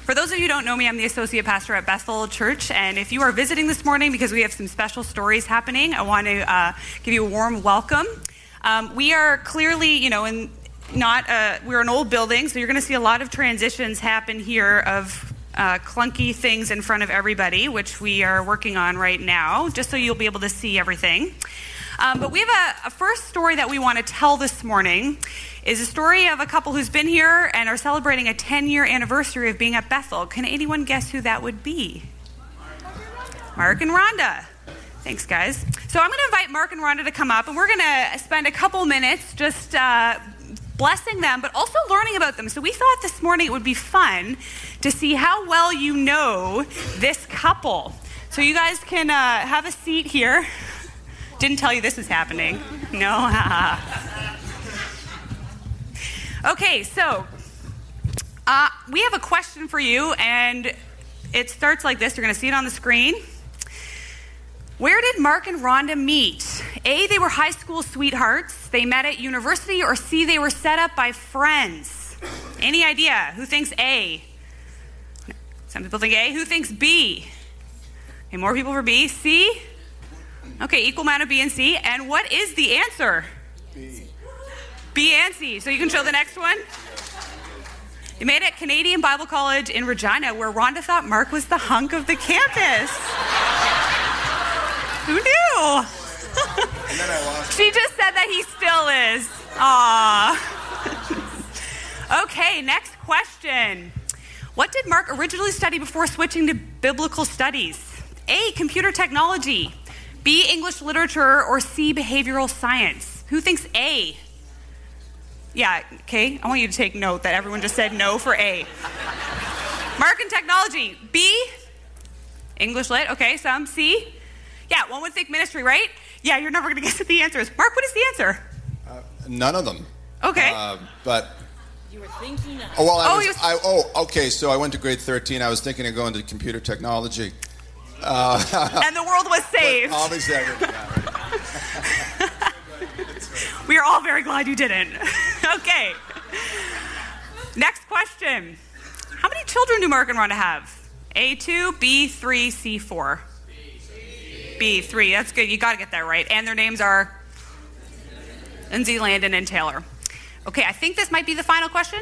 For those of you who don't know me, I'm the associate pastor at Bethel Church, and if you are visiting this morning because we have some special stories happening, I want to give you a warm welcome. We are clearly, we're an old building, so you're going to see a lot of transitions happen here of clunky things in front of everybody, which we are working on right now, just so you'll be able to see everything. But we have a first story that we want to tell this morning. Is a story of a couple who's been here and are celebrating a 10-year anniversary of being at Bethel. Can anyone guess who that would be? Mark and Rhonda. Thanks, guys. So I'm going to invite Mark and Rhonda to come up, and we're going to spend a couple minutes just blessing them, but also learning about them. So we thought this morning it would be fun to see how well you know this couple. So you guys can have a seat here. Didn't tell you this was happening. No, Okay, so we have a question for you, and it starts like this. You're going to see it on the screen. Where did Mark and Rhonda meet? A, they were high school sweethearts. They met at university. Or C, they were set up by friends. Any idea? Who thinks A? Some people think A. Who thinks B? Okay, more people for B. C? Okay, equal amount of B and C. And what is the answer? B. B and C. So you can show the next one. They met at Canadian Bible College in Regina, where Rhonda thought Mark was the hunk of the campus. Who knew? And then I lost. She just said that he still is. Aww. Okay, next question. What did Mark originally study before switching to biblical studies? A, computer technology. B, English literature. Or C, behavioral science. Who thinks A? Yeah, okay, I want you to take note that everyone just said no for A. Mark and technology. B, English lit. Okay, some. C? Yeah, one would think ministry, right? Yeah, you're never going to guess what the answer is. Mark, what is the answer? None of them. Okay. But... You were thinking of... Okay, so I went to grade 13. I was thinking of going to computer technology. And the world was saved. Obviously, I didn't. We are all very glad you didn't. Okay. Next question. How many children do Mark and Rhonda have? A2, B3, C4. B3. That's good. You got to get that right. And their names are Lindsay, Landon, and Taylor. Okay, I think this might be the final question.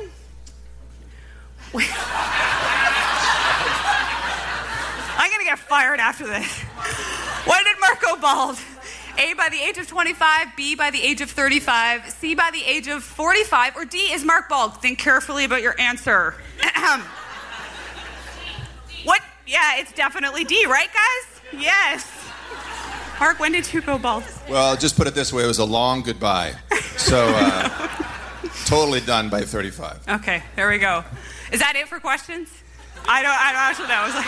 I'm going to get fired after this. When did Mark go bald? A, by the age of 25, B, by the age of 35, C, by the age of 45, or D, is Mark bald? Think carefully about your answer. What? Yeah, it's definitely D, right, guys? Yes. Mark, when did you go bald? Well, just put it this way, it was a long goodbye. So, totally done by 35. Okay, there we go. Is that it for questions? I don't actually know. I was like...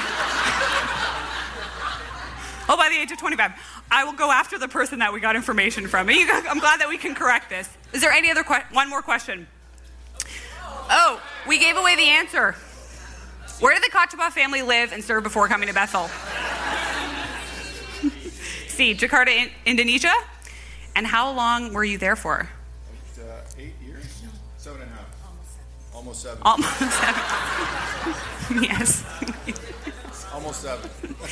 Oh, by the age of 25. I will go after the person that we got information from. I'm glad that we can correct this. Is there any other one more question? Oh, we gave away the answer. Where did the Kachaba family live and serve before coming to Bethel? C, Jakarta, Indonesia. And how long were you there for? 8 years? 7.5. Almost 7. Almost 7. Yes. Almost 7.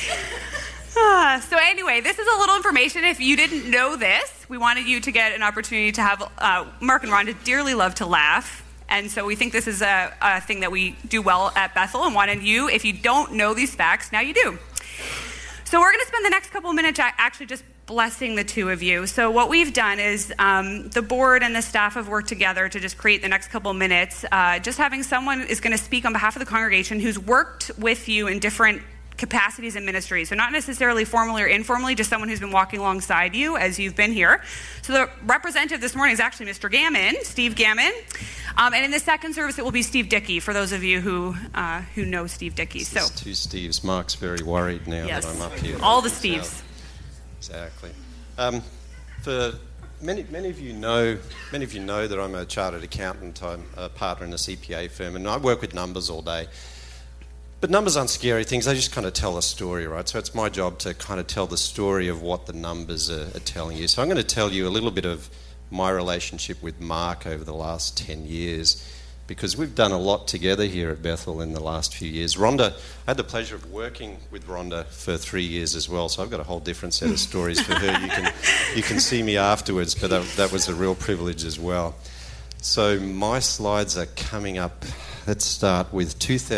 So anyway, this is a little information. If you didn't know this, we wanted you to get an opportunity to have Mark and Rhonda dearly love to laugh. And so we think this is a thing that we do well at Bethel and wanted you, if you don't know these facts, now you do. So we're going to spend the next couple of minutes actually just blessing the two of you. So what we've done is the board and the staff have worked together to just create the next couple of minutes. Just having someone is going to speak on behalf of the congregation who's worked with you in different capacities and ministries. So not necessarily formally or informally, just someone who's been walking alongside you as you've been here. So the representative this morning is actually Mr. Gammon, Steve Gammon. And in the second service, it will be Steve Dickey, for those of you who know Steve Dickey. So two Steves. Mark's very worried now that I'm up here. All the Steves. Exactly. For many of you know that I'm a chartered accountant. I'm a partner in a CPA firm, and I work with numbers all day. But numbers aren't scary things, they just kind of tell a story, right? So it's my job to kind of tell the story of what the numbers are telling you. So I'm going to tell you a little bit of my relationship with Mark over the last 10 years. because we've done a lot together here at Bethel in the last few years. Rhonda, I had the pleasure of working with Rhonda for 3 years as well, so I've got a whole different set of stories for her. You can see me afterwards, but that was a real privilege as well. So my slides are coming up. Let's start with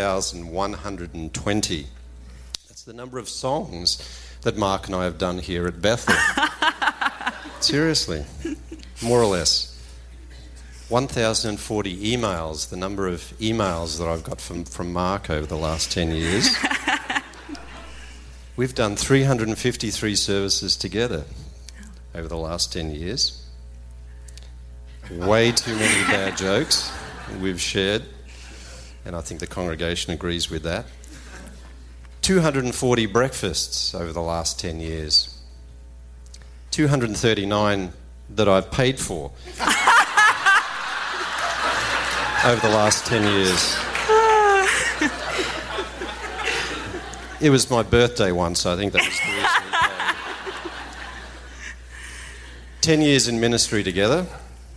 2,120. That's the number of songs that Mark and I have done here at Bethel. Seriously, more or less. 1,040 emails, the number of emails that I've got from Mark over the last 10 years. We've done 353 services together over the last 10 years. Way too many bad jokes we've shared, and I think the congregation agrees with that. 240 breakfasts over the last 10 years. 239 that I've paid for over the last 10 years. It was my birthday once, so I think that was the reason we paid. 10 years in ministry together.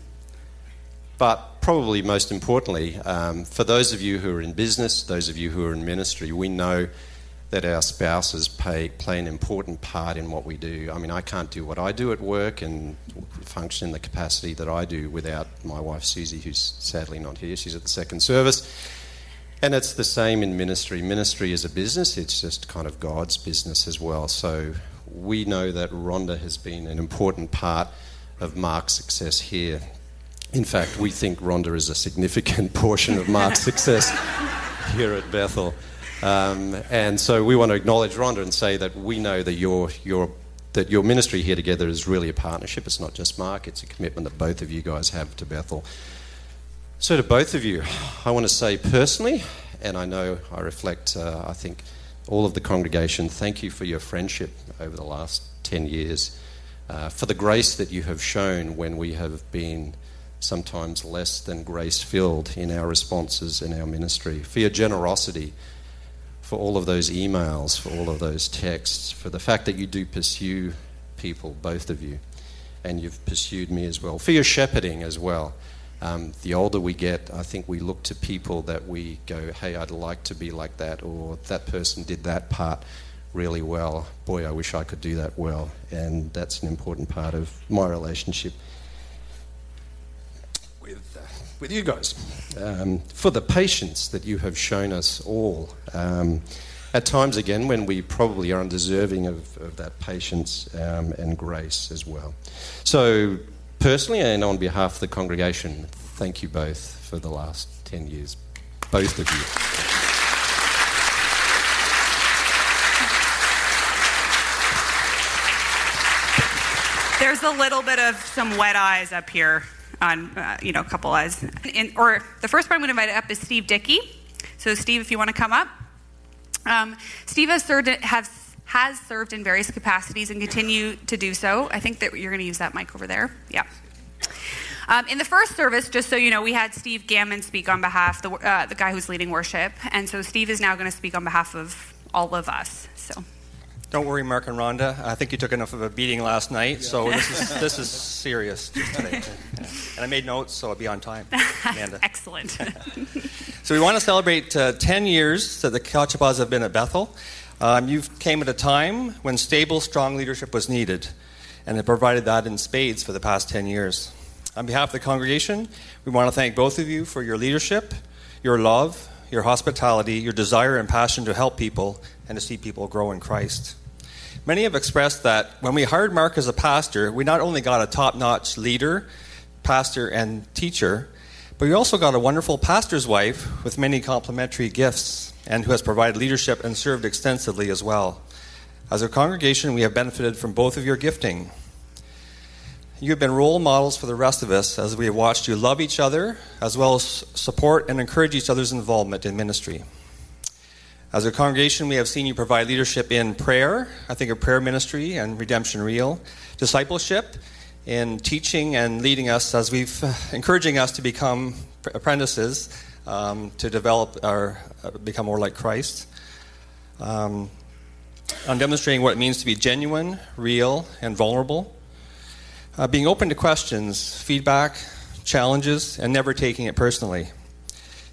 But probably most importantly, for those of you who are in business, those of you who are in ministry, we know that our spouses play an important part in what we do. I mean, I can't do what I do at work and function in the capacity that I do without my wife Susie, who's sadly not here. She's at the second service. And it's the same in ministry. Ministry is a business. It's just kind of God's business as well. So we know that Rhonda has been an important part of Mark's success here. In fact, we think Rhonda is a significant portion of Mark's success here at Bethel. And so we want to acknowledge Rhonda and say that we know that your ministry here together is really a partnership. It's not just Mark, it's a commitment that both of you guys have to Bethel. So to both of you, I want to say personally, and I know I reflect, I think, all of the congregation, thank you for your friendship over the last 10 years, for the grace that you have shown when we have been sometimes less than grace-filled in our responses in our ministry, for your generosity, for all of those emails, for all of those texts, for the fact that you do pursue people, both of you, and you've pursued me as well, for your shepherding as well. The older we get, I think we look to people that we go, hey, I'd like to be like that, or that person did that part really well. Boy, I wish I could do that well. And that's an important part of my relationship with you guys, for the patience that you have shown us all. At times, again, when we probably are undeserving of that patience and grace as well. So, personally and on behalf of the congregation, thank you both for the last 10 years, both of you. There's a little bit of some wet eyes up here. On a couple eyes. Or the first one I'm going to invite up is Steve Dickey. So Steve, if you want to come up. Steve has served in various capacities and continue to do so. I think that you're going to use that mic over there. Yeah. In the first service, just so you know, we had Steve Gammon speak on behalf of the guy who's leading worship, and so Steve is now going to speak on behalf of all of us. So. Don't worry, Mark and Rhonda. I think you took enough of a beating last night, so this is serious just today. Yeah. And I made notes, so I'll be on time, Amanda. Excellent. So we want to celebrate 10 years that the Kachapas have been at Bethel. You came at a time when stable, strong leadership was needed, and it provided that in spades for the past 10 years. On behalf of the congregation, we want to thank both of you for your leadership, your love, your hospitality, your desire and passion to help people and to see people grow in Christ. Many have expressed that when we hired Mark as a pastor, we not only got a top-notch leader, pastor, and teacher, but we also got a wonderful pastor's wife with many complementary gifts and who has provided leadership and served extensively as well. As a congregation, we have benefited from both of your gifting. You have been role models for the rest of us as we have watched you love each other, as well as support and encourage each other's involvement in ministry. As a congregation, we have seen you provide leadership in prayer, I think of prayer ministry and Redemption Real, discipleship, in teaching and leading us as we've encouraging us to become apprentices, to develop or become more like Christ, on demonstrating what it means to be genuine, real, and vulnerable, being open to questions, feedback, challenges, and never taking it personally.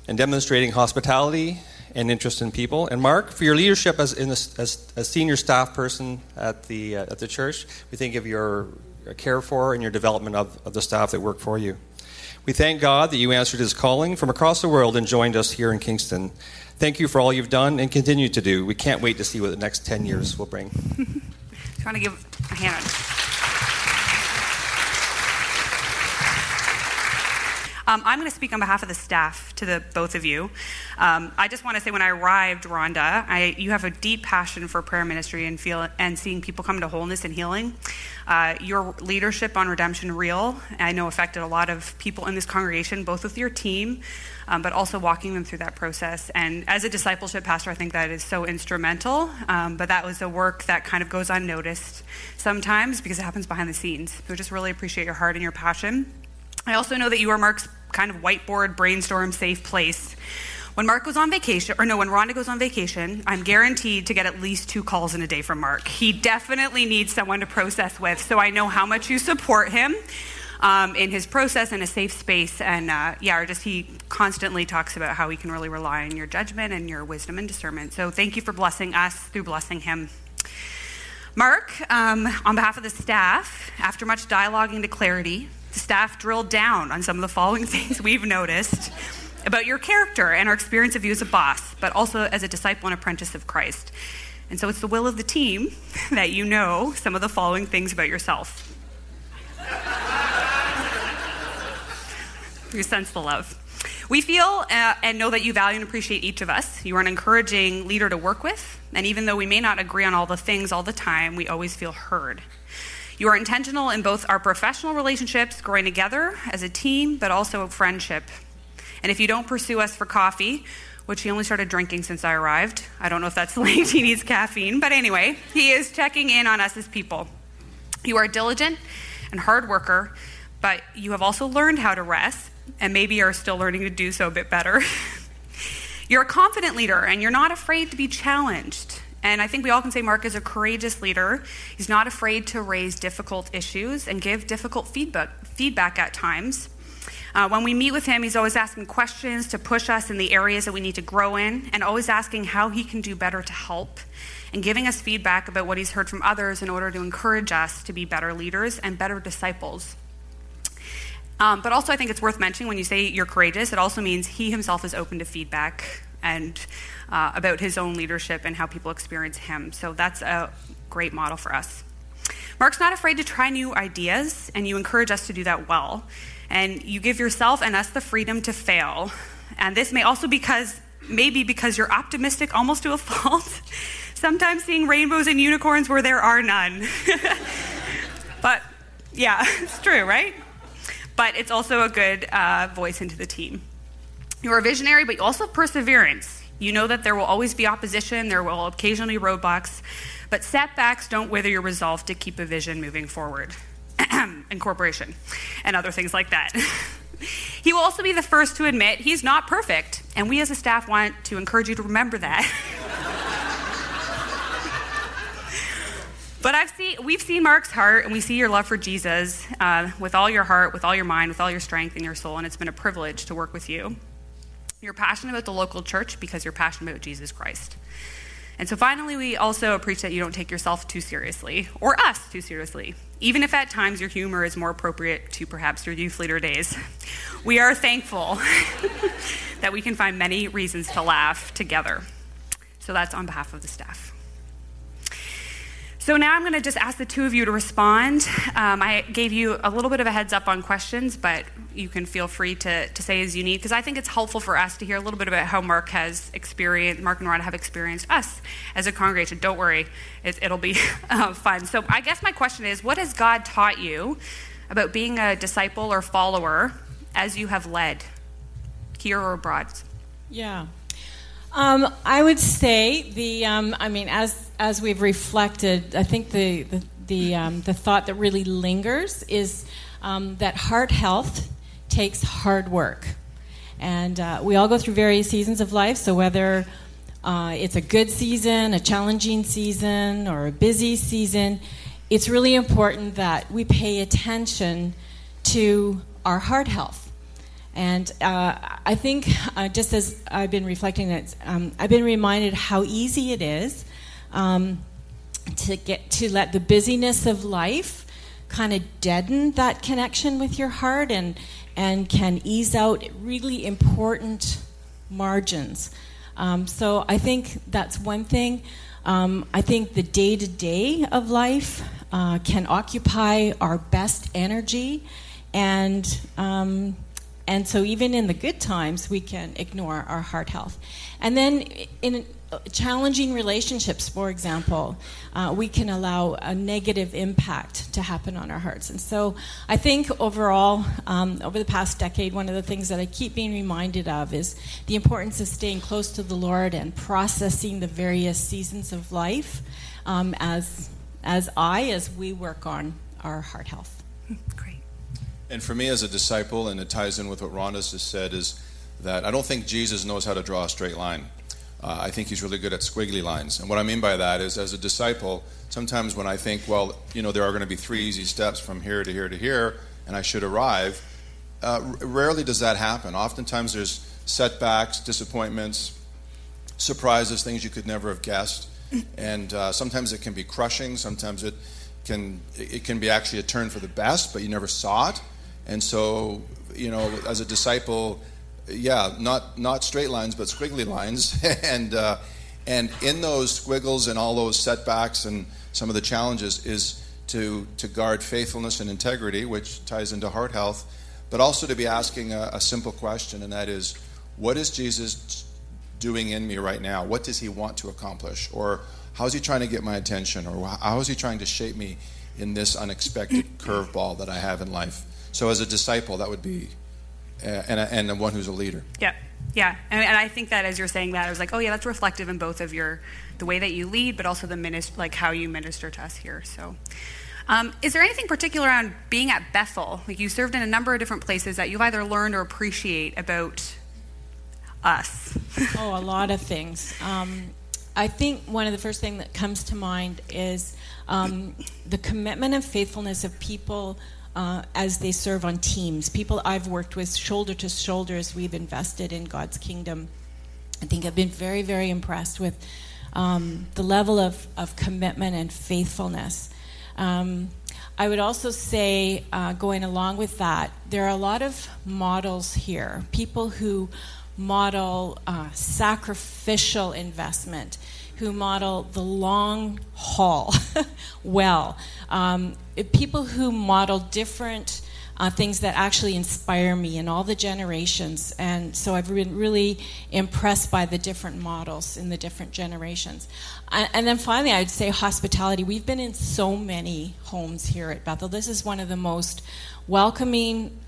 and demonstrating hospitality and interest in people. And Mark, for your leadership as senior staff person at the church, we think of your care for and your development of the staff that work for you. We thank God that you answered his calling from across the world and joined us here in Kingston. Thank you for all you've done and continue to do. We can't wait to see what the next 10 years will bring. Just want to give a hand. I'm going to speak on behalf of the staff to the both of you. I just want to say, when I arrived, Rhonda, you have a deep passion for prayer ministry and seeing people come to wholeness and healing. Your leadership on Redemption Real, I know, affected a lot of people in this congregation, both with your team, but also walking them through that process. And as a discipleship pastor, I think that is so instrumental. But that was a work that kind of goes unnoticed sometimes because it happens behind the scenes. So just really appreciate your heart and your passion. I also know that you are Mark's kind of whiteboard, brainstorm, safe place. When Rhonda goes on vacation, I'm guaranteed to get at least 2 calls in a day from Mark. He definitely needs someone to process with, so I know how much you support him in his process in a safe space. And he constantly talks about how he can really rely on your judgment and your wisdom and discernment. So thank you for blessing us through blessing him. Mark, on behalf of the staff, after much dialoguing to clarity, the staff drilled down on some of the following things we've noticed about your character and our experience of you as a boss, but also as a disciple and apprentice of Christ. And so it's the will of the team that you know some of the following things about yourself. You sense the love. We feel and know that you value and appreciate each of us. You are an encouraging leader to work with, and even though we may not agree on all the things all the time, we always feel heard. You are intentional in both our professional relationships, growing together as a team, but also friendship. And if you don't pursue us for coffee, which he only started drinking since I arrived, I don't know if that's linked, he needs caffeine, but anyway, he is checking in on us as people. You are a diligent and hard worker, but you have also learned how to rest, and maybe are still learning to do so a bit better. You're a confident leader, and you're not afraid to be challenged. And I think we all can say Mark is a courageous leader. He's not afraid to raise difficult issues and give difficult feedback at times. When we meet with him, he's always asking questions to push us in the areas that we need to grow in, and always asking how he can do better to help, and giving us feedback about what he's heard from others in order to encourage us to be better leaders and better disciples. But also, I think it's worth mentioning, when you say you're courageous, it also means he himself is open to feedback and about his own leadership and how people experience him. So that's a great model for us. Mark's not afraid to try new ideas, and you encourage us to do that well. And you give yourself and us the freedom to fail. And this may also because you're optimistic almost to a fault, sometimes seeing rainbows and unicorns where there are none. But yeah, it's true, right? But it's also a good voice into the team. You're a visionary, but you also have perseverance. You know that there will always be opposition, there will occasionally be roadblocks, but setbacks don't wither your resolve to keep a vision moving forward. Incorporation and other things like that. He will also be the first to admit he's not perfect, and we as a staff want to encourage you to remember that. But we've seen Mark's heart, and we see your love for Jesus with all your heart, with all your mind, with all your strength and your soul, and it's been a privilege to work with you. You're passionate about the local church because you're passionate about Jesus Christ. And so finally, we also appreciate that you don't take yourself too seriously, or us too seriously, even if at times your humor is more appropriate to perhaps your youth leader days. We are thankful that we can find many reasons to laugh together. So that's on behalf of the staff. So now I'm going to just ask the two of you to respond. I gave you a little bit of a heads up on questions, but you can feel free to say as you need, because I think it's helpful for us to hear a little bit about how Mark and Rhonda have experienced us as a congregation. Don't worry, it'll be fun. So I guess my question is, what has God taught you about being a disciple or follower as you have led, here or abroad? Yeah. I would say as we've reflected, I think the thought that really lingers is that heart health takes hard work, and we all go through various seasons of life. So whether it's a good season, a challenging season, or a busy season, it's really important that we pay attention to our heart health. And I think just as I've been reflecting, I've been reminded how easy it is to let the busyness of life kind of deaden that connection with your heart and can ease out really important margins. So I think that's one thing. I think the day-to-day of life can occupy our best energy, and so even in the good times, we can ignore our heart health. And then in challenging relationships, for example, we can allow a negative impact to happen on our hearts. And so I think overall, over the past decade, one of the things that I keep being reminded of is the importance of staying close to the Lord and processing the various seasons of life as we work on our heart health. Great. And for me as a disciple, and it ties in with what Rhonda's just said, is that I don't think Jesus knows how to draw a straight line. I think he's really good at squiggly lines. And what I mean by that is, as a disciple, sometimes when I think, well, there are going to be 3 easy steps from here to here to here, and I should arrive, rarely does that happen. Oftentimes there's setbacks, disappointments, surprises, things you could never have guessed. And sometimes it can be crushing. Sometimes it can be actually a turn for the best, but you never saw it. And so, as a disciple, not straight lines, but squiggly lines. and in those squiggles and all those setbacks and some of the challenges is to guard faithfulness and integrity, which ties into heart health, but also to be asking a simple question, and that is, what is Jesus doing in me right now? What does he want to accomplish? Or how is he trying to get my attention? Or how is he trying to shape me in this unexpected curveball that I have in life? So as a disciple, that would be, and the one who's a leader. Yeah. And I think that as you're saying that, I was like, oh yeah, that's reflective in both of the way that you lead, but also how you minister to us here. So, is there anything particular around being at Bethel? Like, you served in a number of different places that you've either learned or appreciate about us. A lot of things. I think one of the first things that comes to mind is the commitment and faithfulness of people as they serve on teams. People I've worked with shoulder to shoulder as we've invested in God's kingdom. I think I've been very, very impressed with the level of commitment and faithfulness. I would also say, going along with that, there are a lot of models here. People who model sacrificial investment, who model the long haul well. People who model different things that actually inspire me in all the generations. And so I've been really impressed by the different models in the different generations. And then finally, I'd say hospitality. We've been in so many homes here at Bethel. This is one of the most welcoming,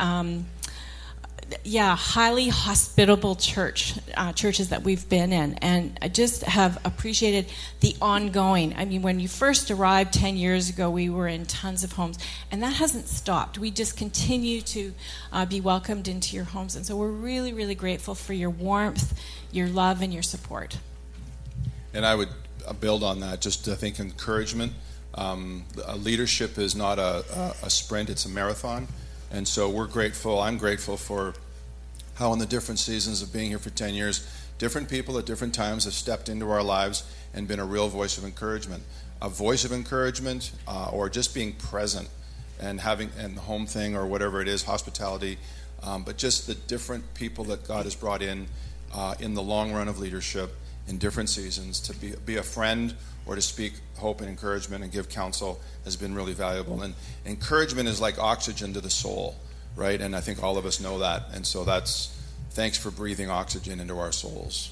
highly hospitable churches that we've been in, and I just have appreciated the ongoing. I mean, when you first arrived 10 years ago, we were in tons of homes, and that hasn't stopped. We just continue to be welcomed into your homes, and so we're really, really grateful for your warmth, your love, and your support. And I would build on that, just I think encouragement. Leadership is not a sprint, it's a marathon. And so we're grateful, I'm grateful for how in the different seasons of being here for 10 years, different people at different times have stepped into our lives and been a real voice of encouragement. A voice of encouragement, or just being present and having, and the home thing or whatever it is, hospitality, but just the different people that God has brought in the long run of leadership in different seasons to be a friend or to speak hope and encouragement and give counsel has been really valuable. And encouragement is like oxygen to the soul, right? And I think all of us know that. And so thanks for breathing oxygen into our souls.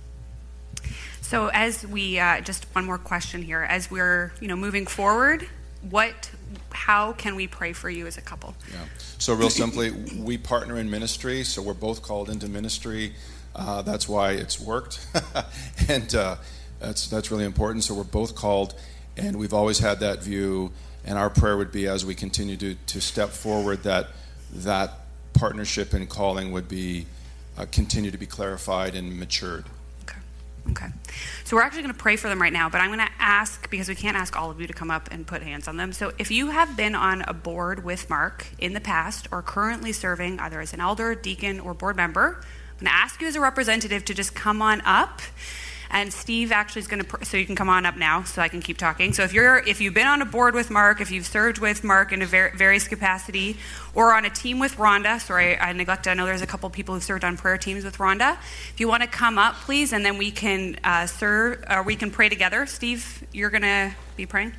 So as we, just one more question here, as we're moving forward, how can we pray for you as a couple? Yeah. So real simply, we partner in ministry, so we're both called into ministry. That's why it's worked. And that's really important. So we're both called, and we've always had that view, and our prayer would be, as we continue to step forward, that partnership and calling would be continue to be clarified and matured. Okay. Okay. So we're actually going to pray for them right now, but I'm going to ask, because we can't ask all of you to come up and put hands on them. So if you have been on a board with Mark in the past or currently serving either as an elder, deacon, or board member, I'm going to ask you as a representative to just come on up. And Steve actually is going to, so you can come on up now so I can keep talking. So if you've been on a board with Mark, if you've served with Mark in a various capacity, or on a team with Rhonda, sorry, I neglected, I know there's a couple people who've served on prayer teams with Rhonda. If you want to come up, please, and then we can serve, or we can pray together. Steve, you're going to be praying?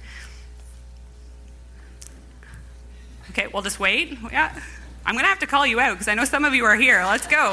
Okay, we'll just wait. Yeah. I'm going to have to call you out because I know some of you are here. Let's go.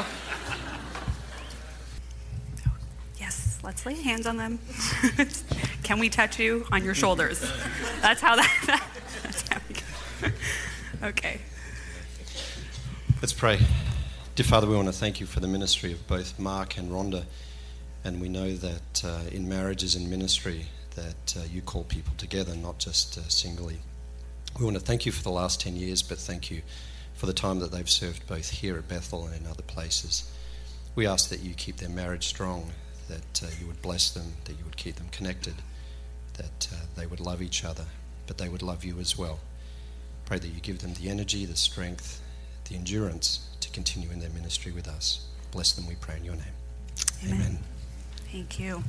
Let's lay hands on them. Can we touch you on your shoulders? That's how that's how we go. Okay. Let's pray. Dear Father, we want to thank you for the ministry of both Mark and Rhonda. And we know that in marriages and ministry that you call people together, not just singly. We want to thank you for the last 10 years, but thank you for the time that they've served both here at Bethel and in other places. We ask that you keep their marriage strong, that you would bless them, that you would keep them connected, that they would love each other, but they would love you as well. Pray that you give them the energy, the strength, the endurance to continue in their ministry with us. Bless them, we pray in your name. Amen. Thank you.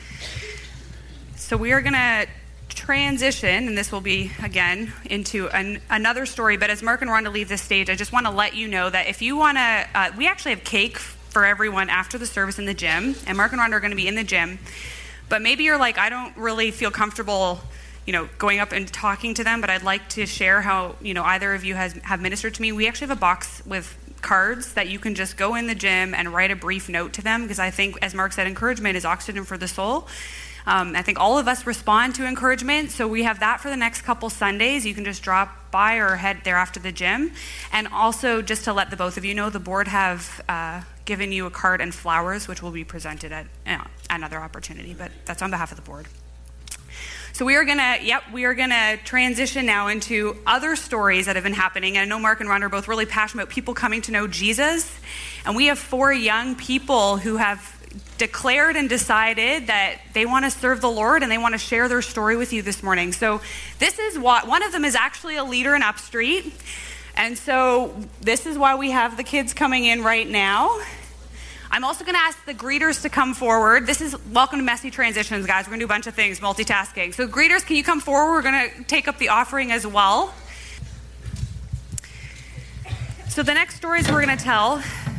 So we are going to transition, and this will be, again, into another story, but as Mark and Rhonda leave this stage, I just want to let you know that if you want to, we actually have cake for everyone after the service in the gym, and Mark and Rhonda are going to be in the gym, but maybe you're like, I don't really feel comfortable, going up and talking to them, but I'd like to share how, either of you have ministered to me. We actually have a box with cards that you can just go in the gym and write a brief note to them, because I think, as Mark said, encouragement is oxygen for the soul. I think all of us respond to encouragement, so we have that for the next couple Sundays. You can just drop by or head there after the gym. And also, just to let the both of you know, the board have given you a card and flowers, which will be presented at another opportunity, but that's on behalf of the board. So we are gonna transition now into other stories that have been happening. And I know Mark and Ron are both really passionate about people coming to know Jesus, and we have 4 young people who have declared and decided that they want to serve the Lord and they want to share their story with you this morning. So this is what, one of them is actually a leader in Upstreet. And so this is why we have the kids coming in right now. I'm also going to ask the greeters to come forward. This is welcome to Messy Transitions, guys. We're going to do a bunch of things, multitasking. So greeters, can you come forward? We're going to take up the offering as well. So the next stories we're going to tell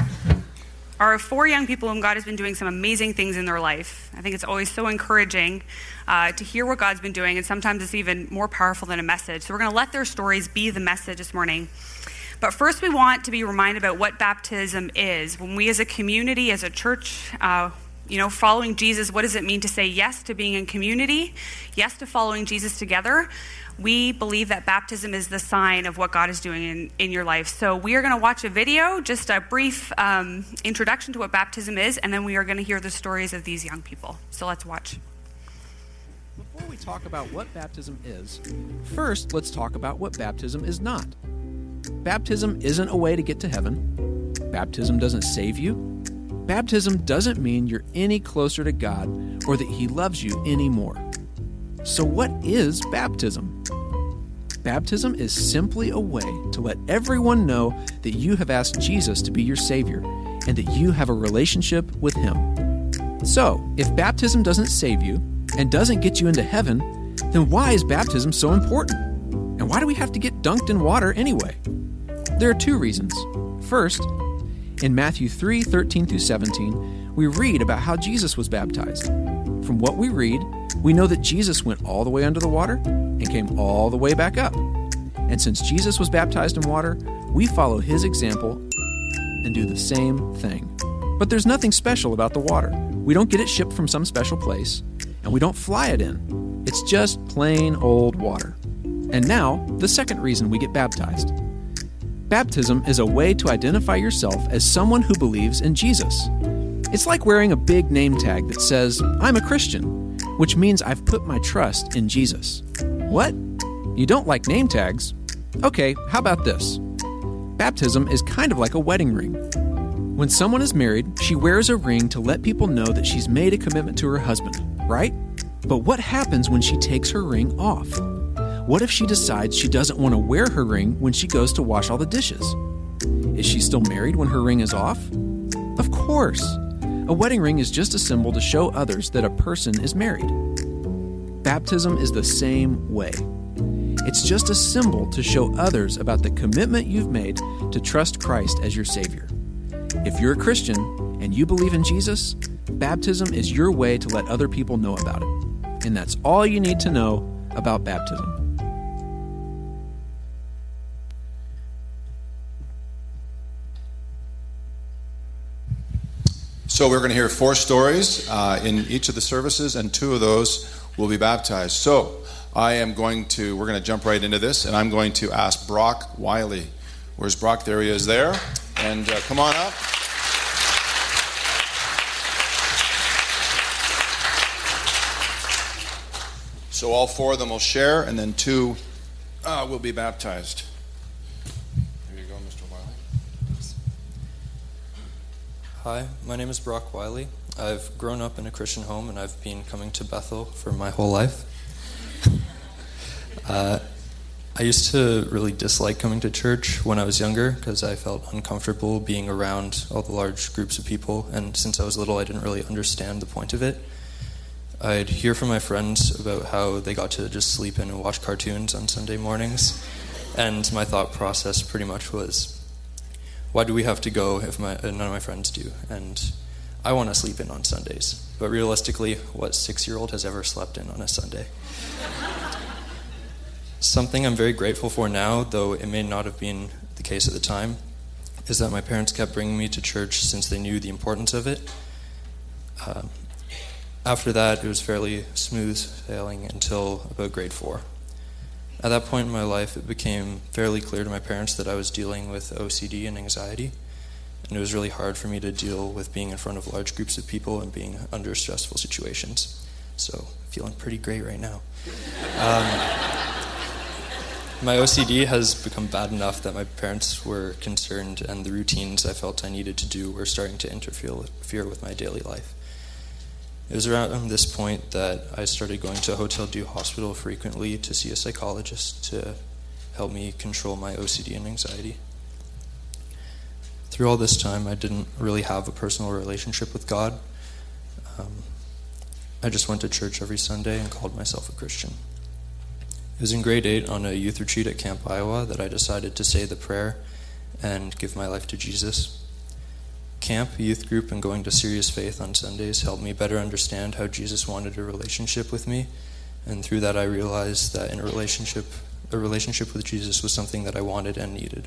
are 4 young people whom God has been doing some amazing things in their life. I think it's always so encouraging to hear what God's been doing, and sometimes it's even more powerful than a message. So we're going to let their stories be the message this morning. But first, we want to be reminded about what baptism is. When we as a community, as a church, following Jesus, what does it mean to say yes to being in community, yes to following Jesus together? We believe that baptism is the sign of what God is doing in your life. So we are going to watch a video, just a brief introduction to what baptism is, and then we are going to hear the stories of these young people. So let's watch. Before we talk about what baptism is, first let's talk about what baptism is not. Baptism isn't a way to get to heaven. Baptism doesn't save you. Baptism doesn't mean you're any closer to God or that He loves you any more. So what is baptism? Baptism is simply a way to let everyone know that you have asked Jesus to be your Savior and that you have a relationship with Him. So, if baptism doesn't save you and doesn't get you into heaven, then why is baptism so important? And why do we have to get dunked in water anyway? There are 2 reasons. First, in Matthew 3:13-17, we read about how Jesus was baptized. From what we read, we know that Jesus went all the way under the water and came all the way back up. And since Jesus was baptized in water, we follow His example and do the same thing. But there's nothing special about the water. We don't get it shipped from some special place, and we don't fly it in. It's just plain old water. And now, the second reason we get baptized. Baptism is a way to identify yourself as someone who believes in Jesus. It's like wearing a big name tag that says, I'm a Christian, which means I've put my trust in Jesus. What? You don't like name tags? Okay, how about this? Baptism is kind of like a wedding ring. When someone is married, she wears a ring to let people know that she's made a commitment to her husband, right? But what happens when she takes her ring off? What if she decides she doesn't want to wear her ring when she goes to wash all the dishes? Is she still married when her ring is off? Of course! A wedding ring is just a symbol to show others that a person is married. Baptism is the same way. It's just a symbol to show others about the commitment you've made to trust Christ as your Savior. If you're a Christian and you believe in Jesus, baptism is your way to let other people know about it. And that's all you need to know about baptism. So we're going to hear 4 stories in each of the services, and 2 of those will be baptized. So we're going to jump right into this, and I'm going to ask Brock Wiley. Where's Brock? There he is there. And come on up. So all 4 of them will share, and then 2 will be baptized. Here you go, Mr. Wiley. Hi, my name is Brock Wiley. I've grown up in a Christian home, and I've been coming to Bethel for my whole life. I used to really dislike coming to church when I was younger because I felt uncomfortable being around all the large groups of people, and since I was little, I didn't really understand the point of it. I'd hear from my friends about how they got to just sleep in and watch cartoons on Sunday mornings, and my thought process pretty much was, why do we have to go if none of my friends do? And I want to sleep in on Sundays. But realistically, what 6-year-old has ever slept in on a Sunday? Something I'm very grateful for now, though it may not have been the case at the time, is that my parents kept bringing me to church since they knew the importance of it. After that, it was fairly smooth sailing until about grade 4. At that point in my life, it became fairly clear to my parents that I was dealing with OCD and anxiety, and it was really hard for me to deal with being in front of large groups of people and being under stressful situations. So, feeling pretty great right now. My OCD has become bad enough that my parents were concerned, and the routines I felt I needed to do were starting to interfere with my daily life. It was around this point that I started going to Hotel Dieu Hospital frequently to see a psychologist to help me control my OCD and anxiety. Through all this time, I didn't really have a personal relationship with God. I just went to church every Sunday and called myself a Christian. It was in grade 8 on a youth retreat at Camp Iowa that I decided to say the prayer and give my life to Jesus. Camp, youth group, and going to Serious Faith on Sundays helped me better understand how Jesus wanted a relationship with me, and through that I realized that a relationship with Jesus was something that I wanted and needed.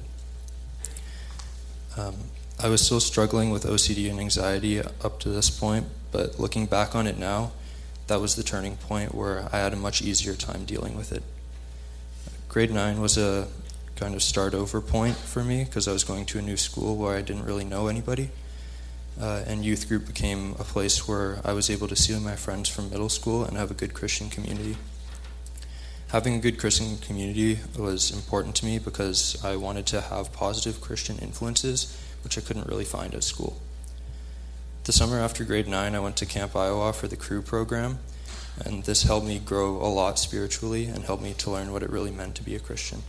I was still struggling with OCD and anxiety up to this point, but looking back on it now, that was the turning point where I had a much easier time dealing with it. Grade 9 was a kind of start over point for me because I was going to a new school where I didn't really know anybody. And youth group became a place where I was able to see my friends from middle school and have a good Christian community. Having a good Christian community was important to me because I wanted to have positive Christian influences, which I couldn't really find at school. The summer after grade 9, I went to Camp Iowa for the Crew program, and this helped me grow a lot spiritually and helped me to learn what it really meant to be a Christian.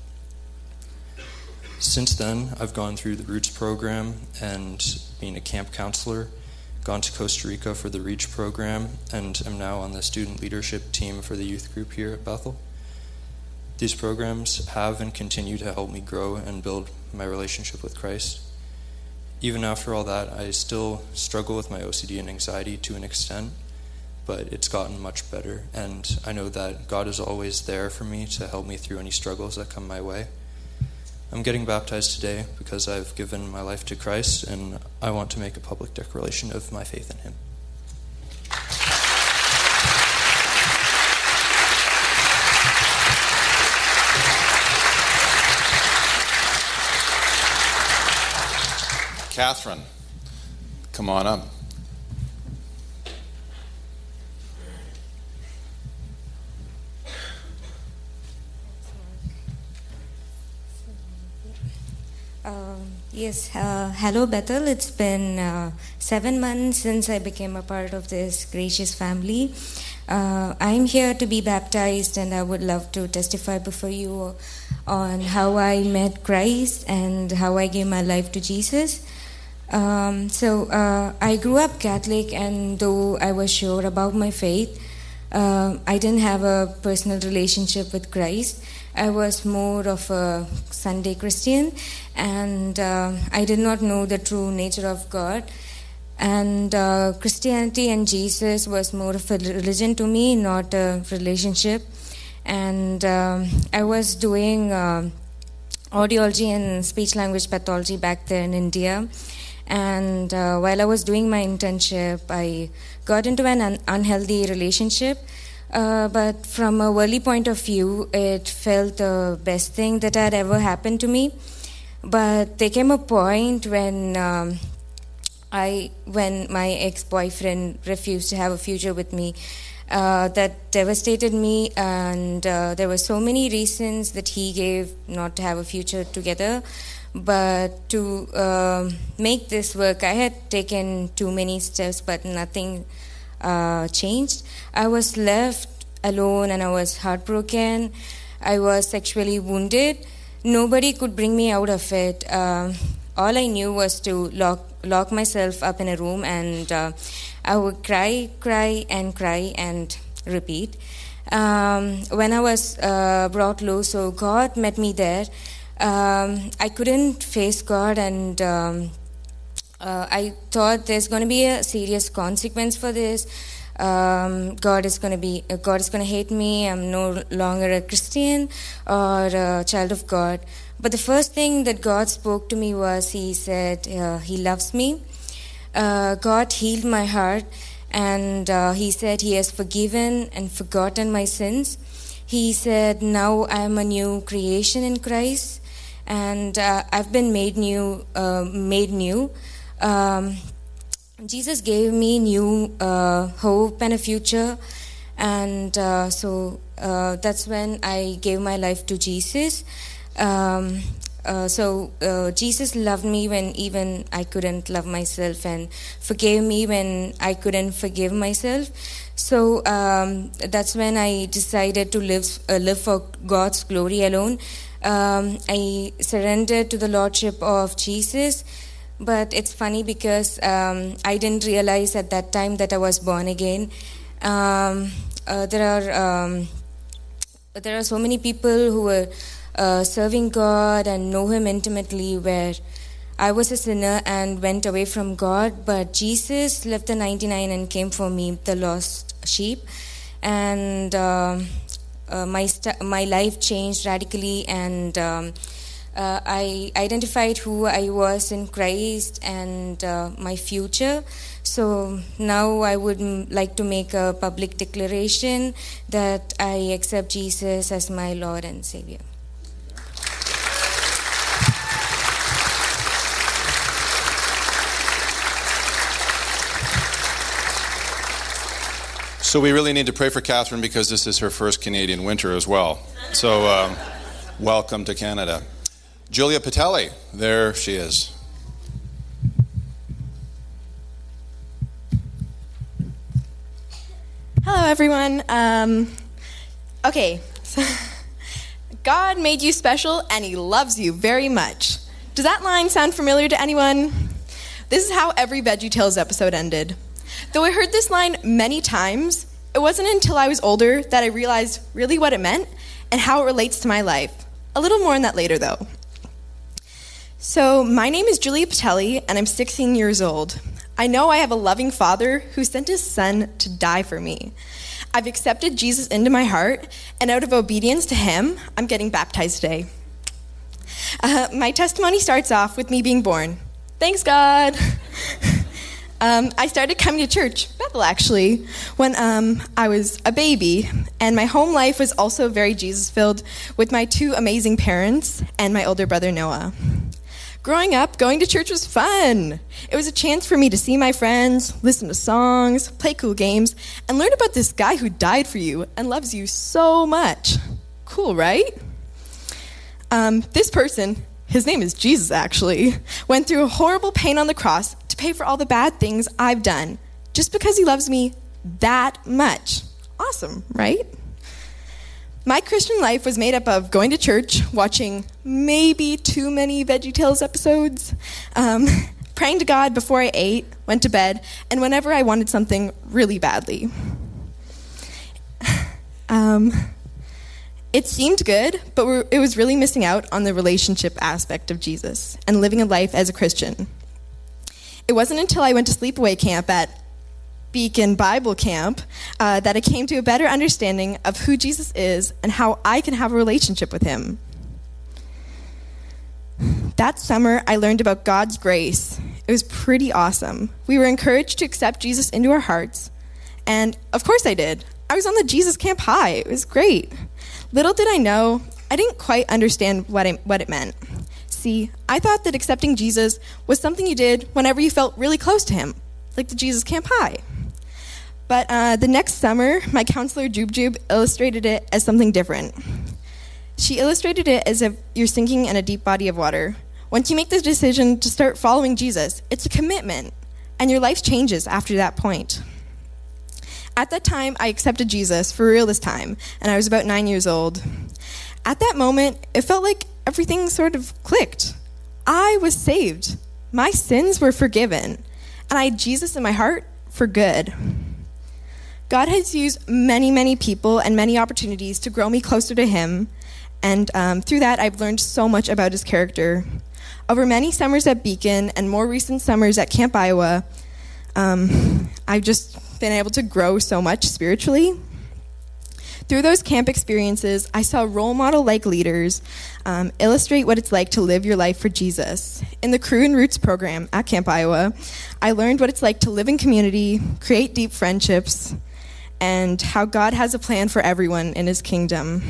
Since then, I've gone through the Roots program and being a camp counselor, gone to Costa Rica for the REACH program, and am now on the student leadership team for the youth group here at Bethel. These programs have and continue to help me grow and build my relationship with Christ. Even after all that, I still struggle with my OCD and anxiety to an extent, but it's gotten much better, and I know that God is always there for me to help me through any struggles that come my way. I'm getting baptized today because I've given my life to Christ, and I want to make a public declaration of my faith in Him. Catherine, come on up. Yes, hello Bethel. It's been 7 months since I became a part of this gracious family. I'm here to be baptized, and I would love to testify before you on how I met Christ and how I gave my life to Jesus. I grew up Catholic, and though I was sure about my faith, I didn't have a personal relationship with Christ. I was more of a Sunday Christian, and I did not know the true nature of God. And Christianity and Jesus was more of a religion to me, not a relationship. And I was doing audiology and speech language pathology back there in India. And while I was doing my internship, I got into an unhealthy relationship. But from a worldly point of view, it felt the best thing that had ever happened to me. But there came a point when my ex-boyfriend refused to have a future with me. That devastated me, and there were so many reasons that he gave not to have a future together. But to make this work, I had taken too many steps, but nothing changed. I was left alone, and I was heartbroken. I was sexually wounded. Nobody could bring me out of it. All I knew was to lock myself up in a room, and I would cry and repeat. When I was brought low, so God met me there. I couldn't face God, and I thought there's going to be a serious consequence for this. God is going to hate me. I'm no longer a Christian or a child of God. But the first thing that God spoke to me was, He said He loves me. God healed my heart, and He said He has forgiven and forgotten my sins. He said, now I am a new creation in Christ, and I've been made new. Jesus gave me new hope and a future, and so that's when I gave my life to Jesus. Jesus loved me when even I couldn't love myself, and forgave me when I couldn't forgive myself. So that's when I decided to live for God's glory alone. I surrendered to the Lordship of Jesus. But it's funny because I didn't realize at that time that I was born again. There are so many people who were serving God and know Him intimately, where I was a sinner and went away from God. But Jesus left the 99 and came for me, the lost sheep. And my life changed radically, and I identified who I was in Christ and my future. So now I would like to make a public declaration that I accept Jesus as my Lord and Savior. So we really need to pray for Catherine, because this is her first Canadian winter as well. So welcome to Canada. Julia Patelli, there she is. Hello, everyone. Okay, so God made you special, and He loves you very much. Does that line sound familiar to anyone? This is how every VeggieTales episode ended. Though I heard this line many times, it wasn't until I was older that I realized really what it meant and how it relates to my life. A little more on that later, though. So, my name is Julia Patelli, and I'm 16 years old. I know I have a loving Father who sent His Son to die for me. I've accepted Jesus into my heart, and out of obedience to Him, I'm getting baptized today. My testimony starts off with me being born. Thanks, God! I started coming to church, Bethel actually, when I was a baby, and my home life was also very Jesus-filled with my two amazing parents and my older brother Noah. Growing up, going to church was fun. It was a chance for me to see my friends, listen to songs, play cool games, and learn about this guy who died for you and loves you so much. Cool, right? This person, his name is Jesus actually, went through a horrible pain on the cross to pay for all the bad things I've done, just because he loves me that much. Awesome, right? My Christian life was made up of going to church, watching maybe too many VeggieTales episodes, praying to God before I ate, went to bed, and whenever I wanted something really badly. It seemed good, but it was really missing out on the relationship aspect of Jesus and living a life as a Christian. It wasn't until I went to sleepaway camp at Beacon Bible Camp that I came to a better understanding of who Jesus is and how I can have a relationship with him. That summer, I learned about God's grace. It was pretty awesome. We were encouraged to accept Jesus into our hearts, and of course I did. I was on the Jesus Camp High. It was great. Little did I know, I didn't quite understand what it meant. See, I thought that accepting Jesus was something you did whenever you felt really close to him, like the Jesus Camp High. But the next summer, my counselor, Jub, illustrated it as something different. She illustrated it as if you're sinking in a deep body of water. Once you make the decision to start following Jesus, it's a commitment, and your life changes after that point. At that time, I accepted Jesus for real this time, and I was about 9 years old. At that moment, it felt like everything sort of clicked. I was saved. My sins were forgiven, and I had Jesus in my heart for good. God has used many, many people and many opportunities to grow me closer to him, and through that, I've learned so much about his character. Over many summers at Beacon and more recent summers at Camp Iowa, I've just been able to grow so much spiritually. Through those camp experiences, I saw role model-like leaders illustrate what it's like to live your life for Jesus. In the Crew and Roots program at Camp Iowa, I learned what it's like to live in community, create deep friendships, and how God has a plan for everyone in his kingdom.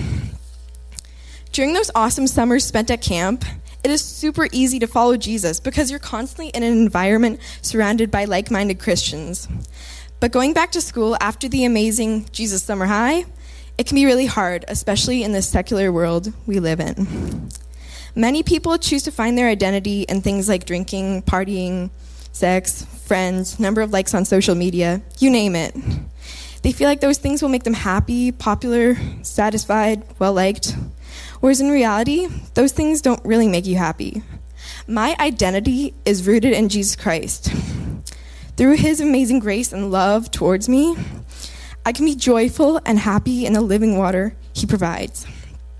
During those awesome summers spent at camp, it is super easy to follow Jesus because you're constantly in an environment surrounded by like-minded Christians. But going back to school after the amazing Jesus Summer High, it can be really hard, especially in this secular world we live in. Many people choose to find their identity in things like drinking, partying, sex, friends, number of likes on social media, you name it. They feel like those things will make them happy, popular, satisfied, well-liked. Whereas in reality, those things don't really make you happy. My identity is rooted in Jesus Christ. Through his amazing grace and love towards me, I can be joyful and happy in the living water he provides.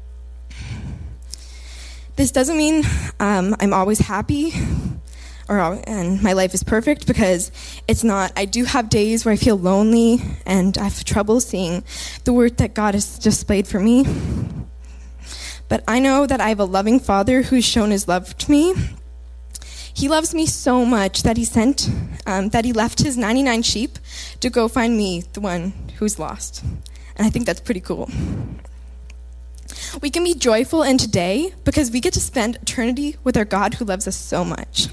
This doesn't mean I'm always happy and my life is perfect, because it's not. I do have days where I feel lonely and I have trouble seeing the worth that God has displayed for me. But I know that I have a loving Father who's shown his love to me. He loves me so much that he left his 99 sheep to go find me, the one who's lost. And I think that's pretty cool. We can be joyful in today because we get to spend eternity with our God who loves us so much.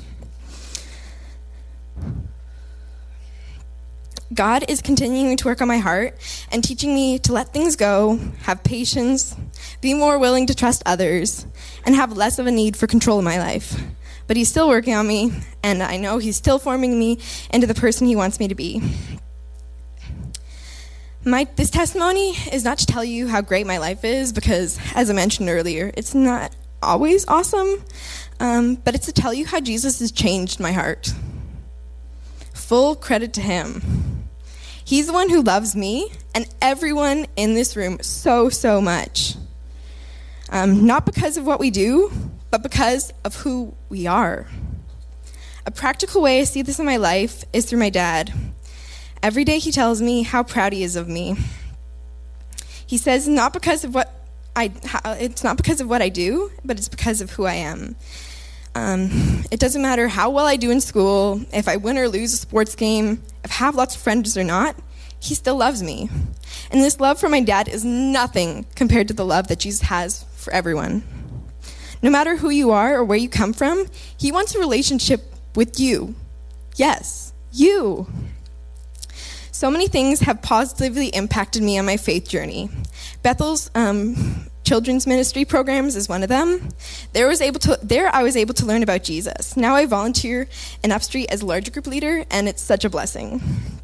God is continuing to work on my heart and teaching me to let things go, have patience, be more willing to trust others, and have less of a need for control in my life. But he's still working on me, and I know he's still forming me into the person he wants me to be. This testimony is not to tell you how great my life is, because, as I mentioned earlier, it's not always awesome, but it's to tell you how Jesus has changed my heart. Full credit to him. He's the one who loves me and everyone in this room so, so much. Not because of what we do, but because of who we are. A practical way I see this in my life is through my dad. Every day he tells me how proud he is of me. He says it's not because of what I do, but it's because of who I am. It doesn't matter how well I do in school, if I win or lose a sports game, if I have lots of friends or not, he still loves me. And this love for my dad is nothing compared to the love that Jesus has for everyone. No matter who you are or where you come from, he wants a relationship with you. Yes, you. So many things have positively impacted me on my faith journey. Bethel's children's ministry programs is one of them. There I was able to learn about Jesus. Now I volunteer in Upstreet as a large group leader, and it's such a blessing.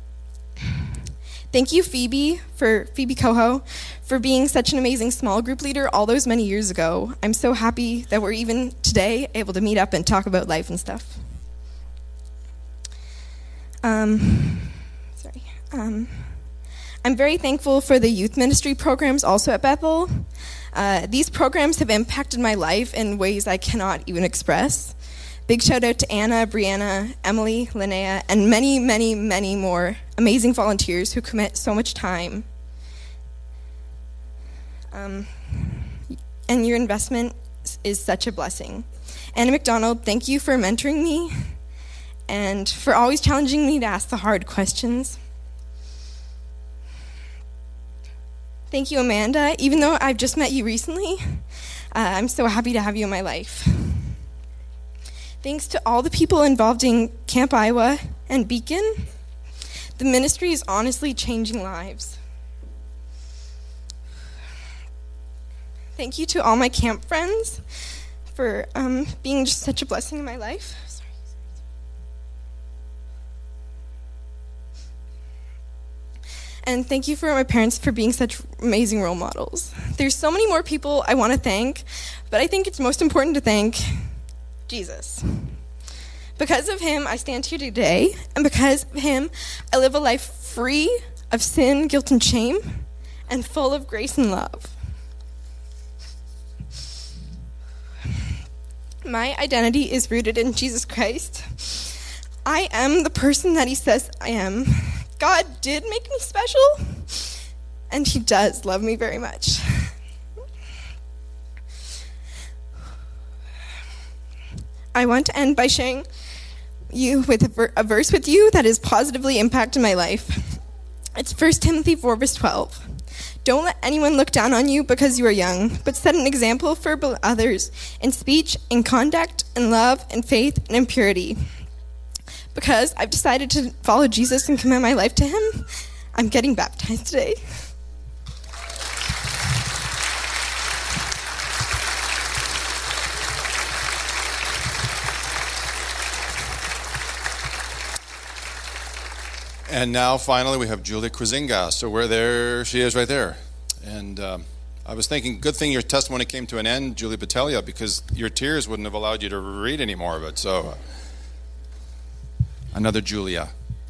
Thank you, Phoebe Coho, for being such an amazing small group leader all those many years ago. I'm so happy that we're even today able to meet up and talk about life and stuff. I'm very thankful for the youth ministry programs also at Bethel. These programs have impacted my life in ways I cannot even express. Big shout out to Anna, Brianna, Emily, Linnea, and many, many, many more amazing volunteers who commit so much time. And your investment is such a blessing. Anna McDonald, thank you for mentoring me and for always challenging me to ask the hard questions. Thank you, Amanda. Even though I've just met you recently, I'm so happy to have you in my life. Thanks to all the people involved in Camp Iowa and Beacon. The ministry is honestly changing lives. Thank you to all my camp friends for being just such a blessing in my life. And thank you for my parents for being such amazing role models. There's so many more people I want to thank, but I think it's most important to thank Jesus. Because of him, I stand here today, and because of him, I live a life free of sin, guilt, and shame, and full of grace and love. My identity is rooted in Jesus Christ. I am the person that he says I am. God did make me special, and he does love me very much. I want to end by sharing you with a verse with you that has positively impacted my life. It's 1 Timothy 4, verse 12. Don't let anyone look down on you because you are young, but set an example for others in speech, in conduct, in love, in faith, and in purity. Because I've decided to follow Jesus and commit my life to him, I'm getting baptized today. And now, finally, we have Julia Krasinga. So there she is right there. And I was thinking, good thing your testimony came to an end, Julia Battaglia, because your tears wouldn't have allowed you to read any more of it. So, another Julia.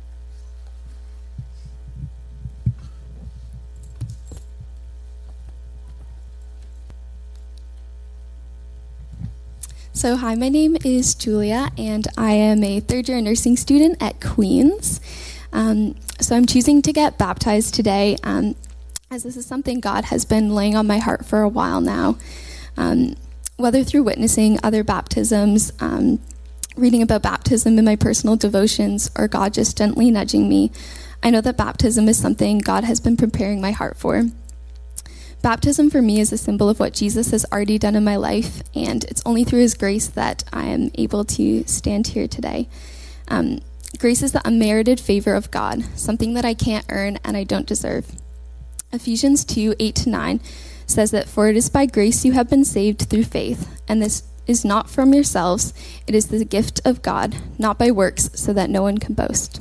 So hi, my name is Julia, and I am a third-year nursing student at Queen's. So I'm choosing to get baptized today, as this is something God has been laying on my heart for a while now. Whether through witnessing other baptisms, reading about baptism in my personal devotions, or God just gently nudging me, I know that baptism is something God has been preparing my heart for. Baptism for me is a symbol of what Jesus has already done in my life, and it's only through his grace that I am able to stand here today. Grace is the unmerited favor of God, something that I can't earn and I don't deserve. Ephesians 2, 8-9 says that, "For it is by grace you have been saved through faith, and this is not from yourselves, it is the gift of God, not by works, so that no one can boast."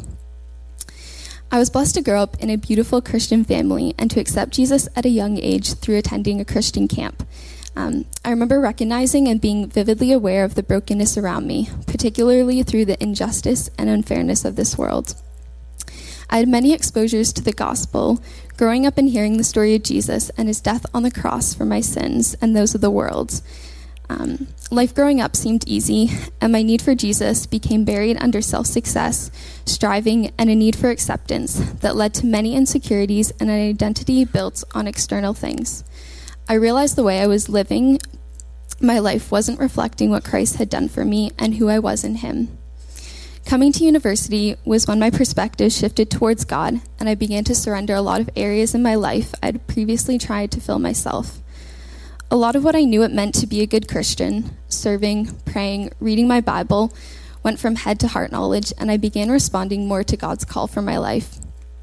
I was blessed to grow up in a beautiful Christian family and to accept Jesus at a young age through attending a Christian camp. I remember recognizing and being vividly aware of the brokenness around me, particularly through the injustice and unfairness of this world. I had many exposures to the gospel, growing up and hearing the story of Jesus and his death on the cross for my sins and those of the world. Life growing up seemed easy, and my need for Jesus became buried under self-success, striving, and a need for acceptance that led to many insecurities and an identity built on external things. I realized the way I was living my life wasn't reflecting what Christ had done for me and who I was in him. Coming to university was when my perspective shifted towards God, and I began to surrender a lot of areas in my life I'd previously tried to fill myself. A lot of what I knew it meant to be a good Christian, serving, praying, reading my Bible, went from head to heart knowledge, and I began responding more to God's call for my life.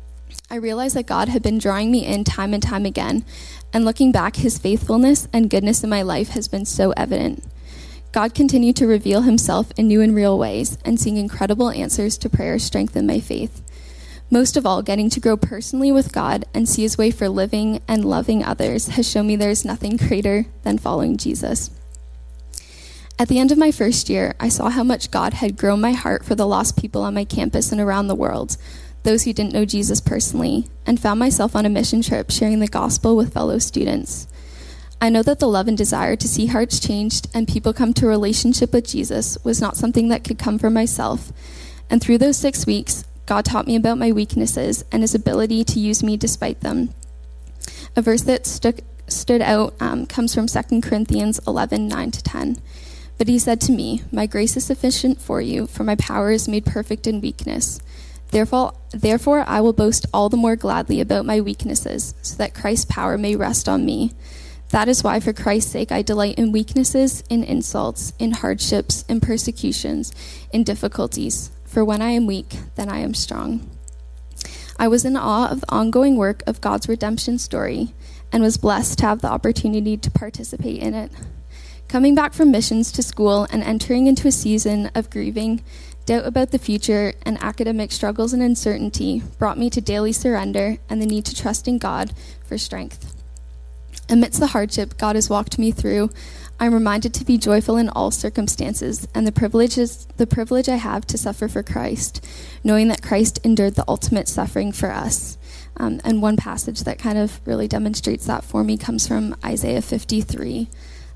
I realized that God had been drawing me in time and time again, and looking back, his faithfulness and goodness in my life has been so evident. God continued to reveal himself in new and real ways, and seeing incredible answers to prayer strengthened my faith. Most of all, getting to grow personally with God and see his way for living and loving others has shown me there is nothing greater than following Jesus. At the end of my first year, I saw how much God had grown my heart for the lost people on my campus and around the world, those who didn't know Jesus personally, and found myself on a mission trip sharing the gospel with fellow students. I know that the love and desire to see hearts changed and people come to a relationship with Jesus was not something that could come from myself. And through those 6 weeks, God taught me about my weaknesses and his ability to use me despite them. A verse that stood out comes from 2 Corinthians 11, 9-10. But he said to me, "My grace is sufficient for you, for my power is made perfect in weakness. Therefore, I will boast all the more gladly about my weaknesses, so that Christ's power may rest on me. That is why, for Christ's sake, I delight in weaknesses, in insults, in hardships, in persecutions, in difficulties. For when I am weak, then I am strong." I was in awe of the ongoing work of God's redemption story, and was blessed to have the opportunity to participate in it. Coming back from missions to school and entering into a season of grieving, doubt about the future, and academic struggles and uncertainty brought me to daily surrender and the need to trust in God for strength. Amidst the hardship God has walked me through, I'm reminded to be joyful in all circumstances and the privilege I have to suffer for Christ, knowing that Christ endured the ultimate suffering for us. And one passage that kind of really demonstrates that for me comes from Isaiah 53.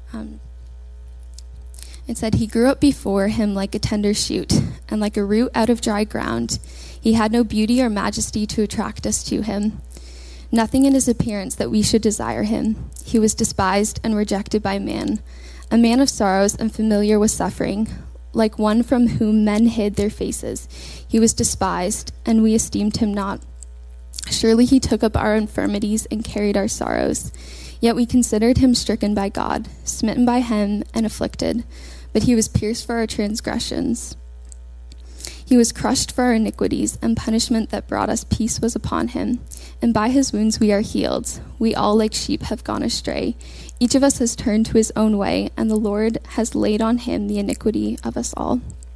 It said, "He grew up before him like a tender shoot, and like a root out of dry ground. He had no beauty or majesty to attract us to him. Nothing in his appearance that we should desire him. He was despised and rejected by man, a man of sorrows and familiar with suffering. Like one from whom men hid their faces, he was despised, and we esteemed him not. Surely he took up our infirmities and carried our sorrows. Yet we considered him stricken by God, smitten by him, and afflicted. But he was pierced for our transgressions. He was crushed for our iniquities, and punishment that brought us peace was upon him. And by his wounds we are healed. We all like sheep have gone astray. Each of us has turned to his own way, and the Lord has laid on him the iniquity of us all."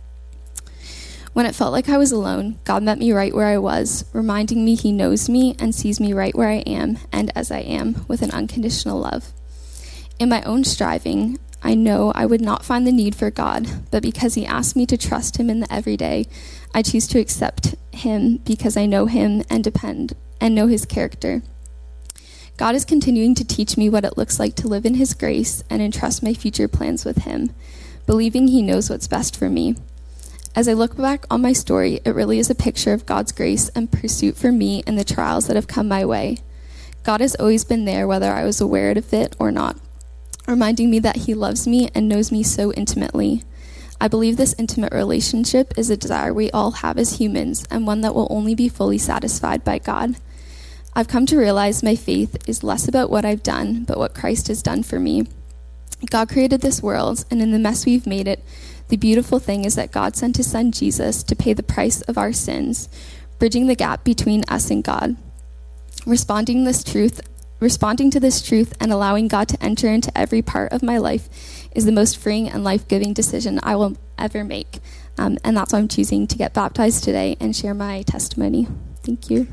When it felt like I was alone, God met me right where I was, reminding me he knows me and sees me right where I am and as I am, with an unconditional love. In my own striving, I know I would not find the need for God, but because he asked me to trust him in the everyday, I choose to accept him because I know him and depend and know his character. God is continuing to teach me what it looks like to live in his grace and entrust my future plans with him, believing he knows what's best for me. As I look back on my story, it really is a picture of God's grace and pursuit for me and the trials that have come my way. God has always been there, whether I was aware of it or not, reminding me that he loves me and knows me so intimately. I believe this intimate relationship is a desire we all have as humans, and one that will only be fully satisfied by God. I've come to realize my faith is less about what I've done, but what Christ has done for me. God created this world, and in the mess we've made it, the beautiful thing is that God sent his son Jesus to pay the price of our sins, bridging the gap between us and God. Responding to this truth and allowing God to enter into every part of my life is the most freeing and life-giving decision I will ever make. And that's why I'm choosing to get baptized today and share my testimony. Thank you.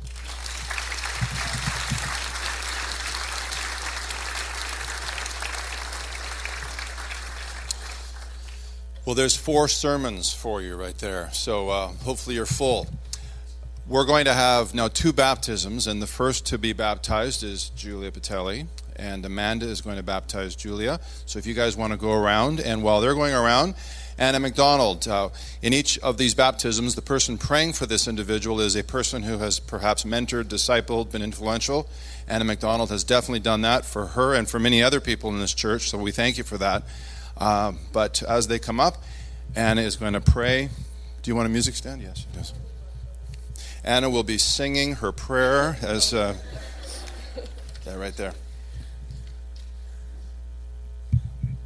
Well, there's 4 sermons for you right there, so hopefully you're full. We're going to have now 2 baptisms, and the first to be baptized is Julia Patelli, and Amanda is going to baptize Julia. So if you guys want to go around, and while they're going around, Anna McDonald. In each of these baptisms, the person praying for this individual is a person who has perhaps mentored, discipled, been influential. Anna McDonald has definitely done that for her and for many other people in this church, so we thank you for that. But as they come up, Anna is going to pray. Do you want a music stand? Yes, she does. Anna will be singing her prayer as that right there.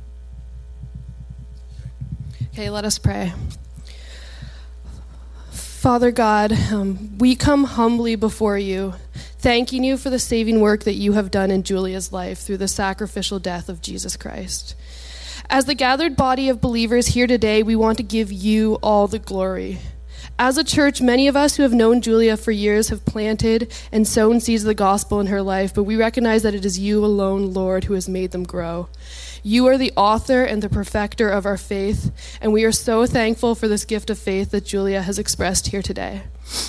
Okay, let us pray. Father God, we come humbly before you, thanking you for the saving work that you have done in Julia's life through the sacrificial death of Jesus Christ. As the gathered body of believers here today, we want to give you all the glory. As a church, many of us who have known Julia for years have planted and sown seeds of the gospel in her life, but we recognize that it is you alone, Lord, who has made them grow. You are the author and the perfecter of our faith, and we are so thankful for this gift of faith that Julia has expressed here today.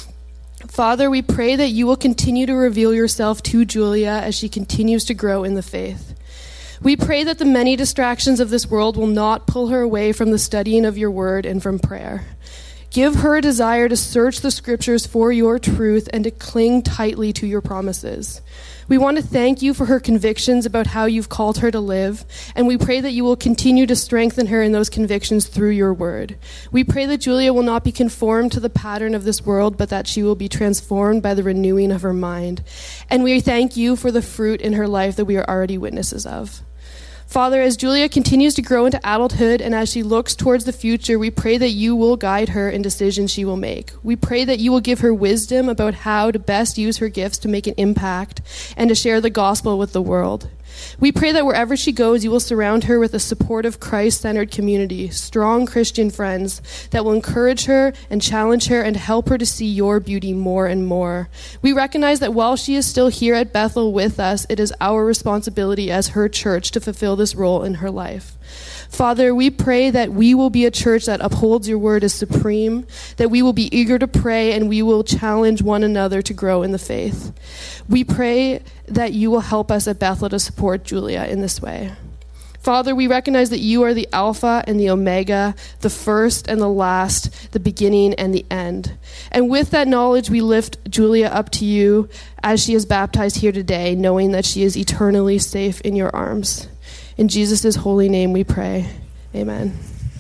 Father, we pray that you will continue to reveal yourself to Julia as she continues to grow in the faith. We pray that the many distractions of this world will not pull her away from the studying of your word and from prayer. Give her a desire to search the scriptures for your truth and to cling tightly to your promises. We want to thank you for her convictions about how you've called her to live, and we pray that you will continue to strengthen her in those convictions through your word. We pray that Julia will not be conformed to the pattern of this world, but that she will be transformed by the renewing of her mind. And we thank you for the fruit in her life that we are already witnesses of. Father, as Julia continues to grow into adulthood and as she looks towards the future, we pray that you will guide her in decisions she will make. We pray that you will give her wisdom about how to best use her gifts to make an impact and to share the gospel with the world. We pray that wherever she goes, you will surround her with a supportive, Christ-centered community, strong Christian friends that will encourage her and challenge her and help her to see your beauty more and more. We recognize that while she is still here at Bethel with us, it is our responsibility as her church to fulfill this role in her life. Father, we pray that we will be a church that upholds your word as supreme, that we will be eager to pray, and we will challenge one another to grow in the faith. We pray that you will help us at Bethel to support Julia in this way. Father, we recognize that you are the Alpha and the Omega, the first and the last, the beginning and the end. And with that knowledge, we lift Julia up to you as she is baptized here today, knowing that she is eternally safe in your arms. In Jesus' holy name we pray. Amen.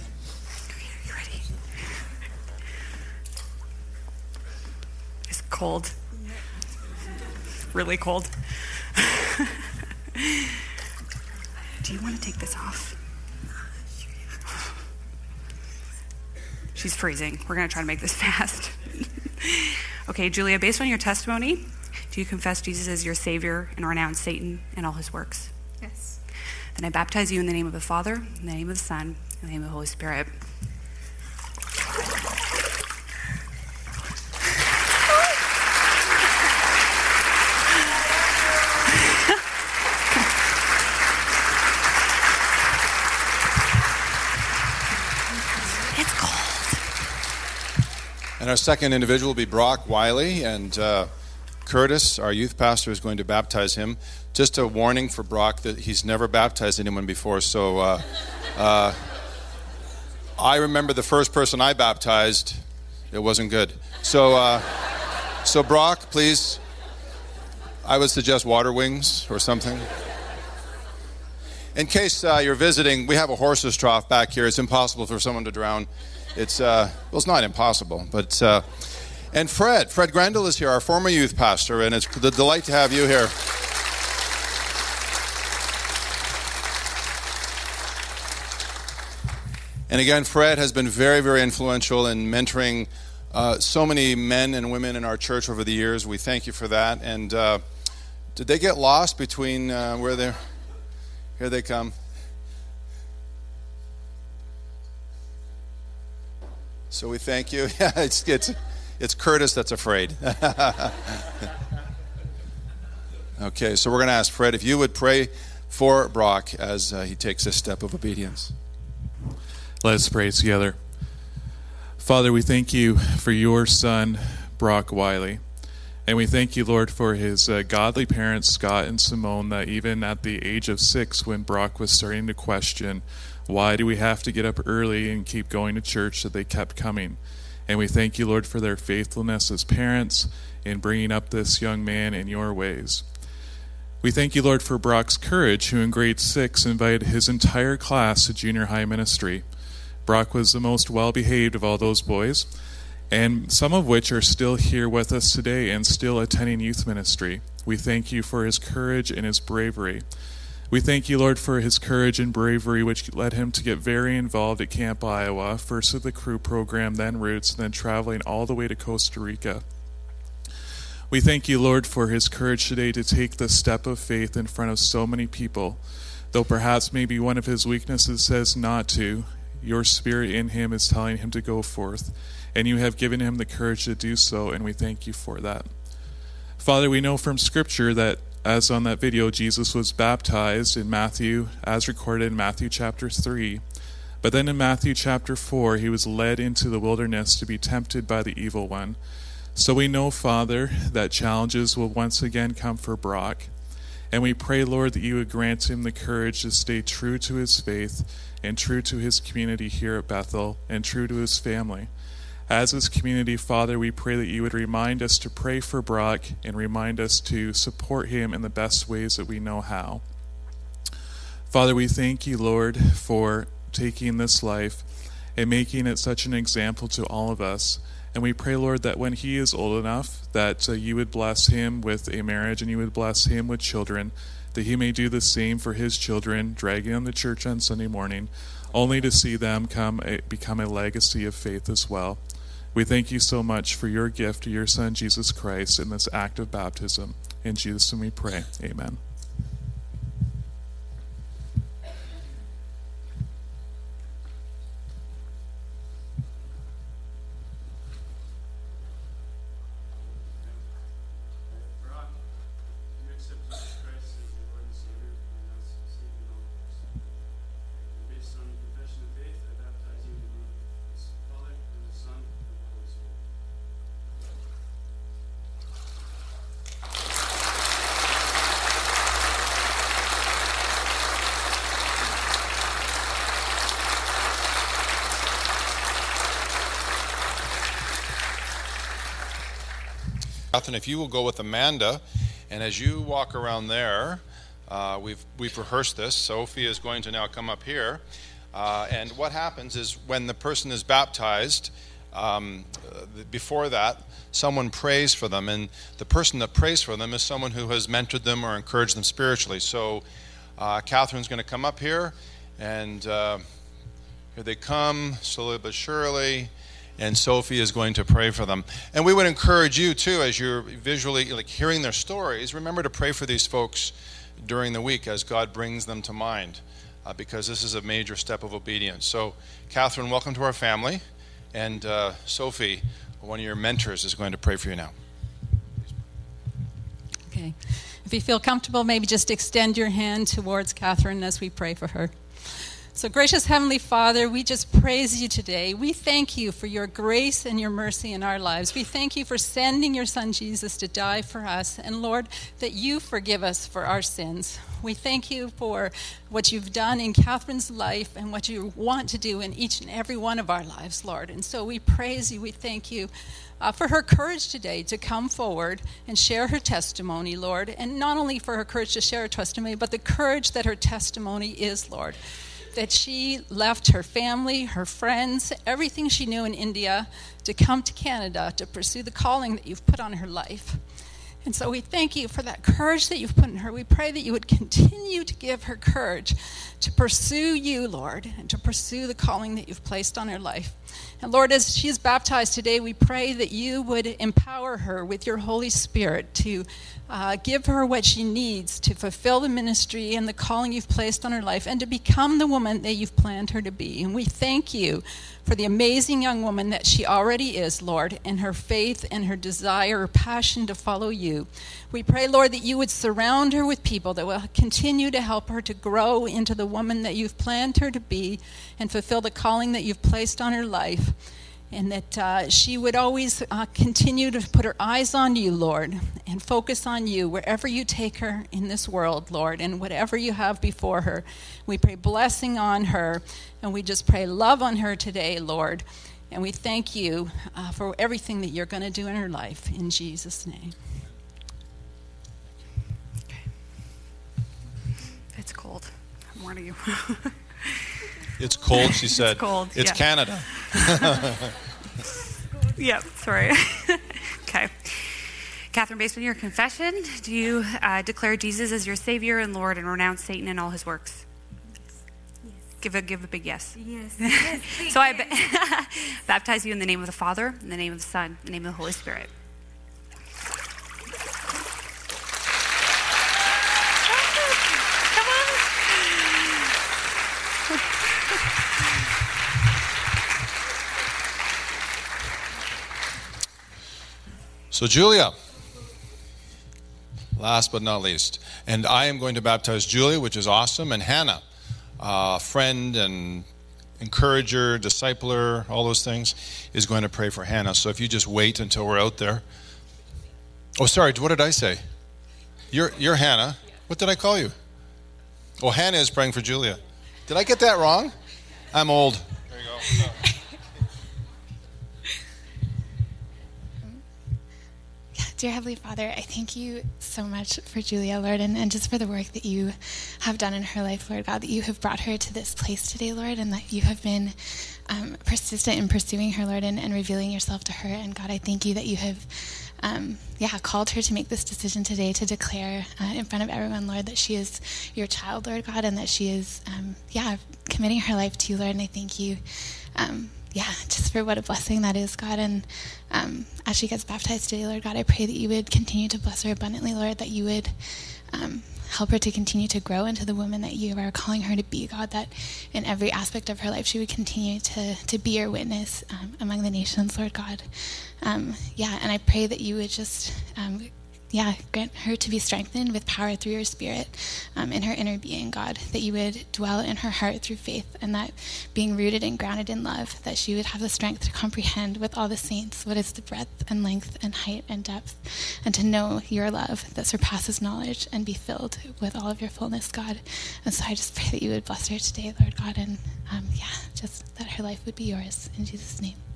You ready? It's cold. Really cold. Do you want to take this off? She's freezing. We're going to try to make this fast. Okay, Julia, based on your testimony, do you confess Jesus as your Savior and renounce Satan and all his works? Yes. Then I baptize you in the name of the Father, in the name of the Son, in the name of the Holy Spirit. It's cold. And our second individual will be Brock Wiley, and Curtis, our youth pastor, is going to baptize him. Just a warning for Brock that he's never baptized anyone before. So I remember the first person I baptized, it wasn't good. So Brock, please, I would suggest water wings or something. In case you're visiting, we have a horse's trough back here. It's impossible for someone to drown. It's not impossible, but... And Fred Grendel is here, our former youth pastor, and it's a delight to have you here. And again, Fred has been very, very influential in mentoring so many men and women in our church over the years. We thank you for that. And did they get lost between where they're... Here they come. So we thank you. Yeah, it's Curtis that's afraid. Okay, so we're going to ask Fred if you would pray for Brock as he takes this step of obedience. Let us pray together. Father, we thank you for your son, Brock Wiley. And we thank you, Lord, for his godly parents, Scott and Simone, that even at the age of 6, when Brock was starting to question, why do we have to get up early and keep going to church, that they kept coming. And we thank you, Lord, for their faithfulness as parents in bringing up this young man in your ways. We thank you, Lord, for Brock's courage, who in grade 6 invited his entire class to junior high ministry. Brock was the most well-behaved of all those boys, and some of which are still here with us today and still attending youth ministry. We thank you for his courage and his bravery. We thank you, Lord, for his courage and bravery, which led him to get very involved at Camp Iowa, first with the Crew program, then Roots, and then traveling all the way to Costa Rica. We thank you, Lord, for his courage today to take the step of faith in front of so many people. Though perhaps maybe one of his weaknesses says not to, your Spirit in him is telling him to go forth, and you have given him the courage to do so, and we thank you for that. Father, we know from Scripture that, as on that video, Jesus was baptized in Matthew, as recorded in Matthew chapter 3. But then in Matthew chapter 4, he was led into the wilderness to be tempted by the evil one. So we know, Father, that challenges will once again come for Brock. And we pray, Lord, that you would grant him the courage to stay true to his faith and true to his community here at Bethel and true to his family. As his community, Father, we pray that you would remind us to pray for Brock and remind us to support him in the best ways that we know how. Father, we thank you, Lord, for taking this life and making it such an example to all of us. And we pray, Lord, that when he is old enough, that you would bless him with a marriage and you would bless him with children, that he may do the same for his children, dragging them to church on Sunday morning, only to see them become a legacy of faith as well. We thank you so much for your gift to your Son, Jesus Christ, in this act of baptism. In Jesus' name we pray. Amen. Catherine, if you will go with Amanda, and as you walk around there, we've rehearsed this. Sophie is going to now come up here, and what happens is when the person is baptized, before that, someone prays for them, and the person that prays for them is someone who has mentored them or encouraged them spiritually. So Catherine's going to come up here, and here they come, slowly but surely. And Sophie is going to pray for them. And we would encourage you, too, as you're visually hearing their stories, remember to pray for these folks during the week as God brings them to mind, because this is a major step of obedience. So, Catherine, welcome to our family. And Sophie, one of your mentors, is going to pray for you now. Okay. If you feel comfortable, maybe just extend your hand towards Catherine as we pray for her. So, gracious Heavenly Father, we just praise you today. We thank you for your grace and your mercy in our lives. We thank you for sending your Son Jesus to die for us. And Lord, that you forgive us for our sins. We thank you for what you've done in Catherine's life and what you want to do in each and every one of our lives, Lord. And so we praise you. We thank you for her courage today to come forward and share her testimony, Lord. And not only for her courage to share her testimony, but the courage that her testimony is, Lord. That she left her family, her friends, everything she knew in India to come to Canada to pursue the calling that you've put on her life. And so we thank you for that courage that you've put in her. We pray that you would continue to give her courage to pursue you, Lord, and to pursue the calling that you've placed on her life. And Lord, as she is baptized today, we pray that you would empower her with your Holy Spirit to give her what she needs to fulfill the ministry and the calling you've placed on her life and to become the woman that you've planned her to be. And we thank you for the amazing young woman that she already is, Lord, and her faith and her desire, her passion to follow you. We pray, Lord, that you would surround her with people that will continue to help her to grow into the woman that you've planned her to be and fulfill the calling that you've placed on her life. And that she would always continue to put her eyes on you, Lord, and focus on you wherever you take her in this world, Lord, and whatever you have before her. We pray blessing on her, and we just pray love on her today, Lord. And we thank you for everything that you're going to do in her life. In Jesus' name. Okay. It's cold. I'm warning you. It's cold, she said. It's cold. It's Canada. Yep, sorry. Okay. Catherine. Catherine, based on your confession, do you declare Jesus as your Savior and Lord and renounce Satan and all his works? Give a big yes. Yes. So I baptize you in the name of the Father, in the name of the Son, in the name of the Holy Spirit. So Julia, last but not least, and I am going to baptize Julia, which is awesome, and Hannah, friend and encourager, discipler, all those things, is going to pray for Hannah. So if you just wait until we're out there. Oh, sorry, what did I say? You're Hannah. What did I call you? Oh, Hannah is praying for Julia. Did I get that wrong? I'm old. There you go. Dear Heavenly Father, I thank you so much for Julia, Lord, and just for the work that you have done in her life, Lord God, that you have brought her to this place today, Lord, and that you have been persistent in pursuing her, Lord, and revealing yourself to her. And God, I thank you that you have called her to make this decision today to declare in front of everyone, Lord, that she is your child, Lord God, and that she is, committing her life to you, Lord. And I thank you, just for what a blessing that is, God. And as she gets baptized today, Lord God, I pray that you would continue to bless her abundantly, Lord, that you would help her to continue to grow into the woman that you are calling her to be, God, that in every aspect of her life she would continue to be your witness among the nations, Lord God. And I pray that you would just grant her to be strengthened with power through your Spirit in her inner being, God, that you would dwell in her heart through faith, and that being rooted and grounded in love, that she would have the strength to comprehend with all the saints what is the breadth and length and height and depth, and to know your love that surpasses knowledge and be filled with all of your fullness, God. And so I just pray that you would bless her today, Lord God, and just that her life would be yours. In Jesus' name.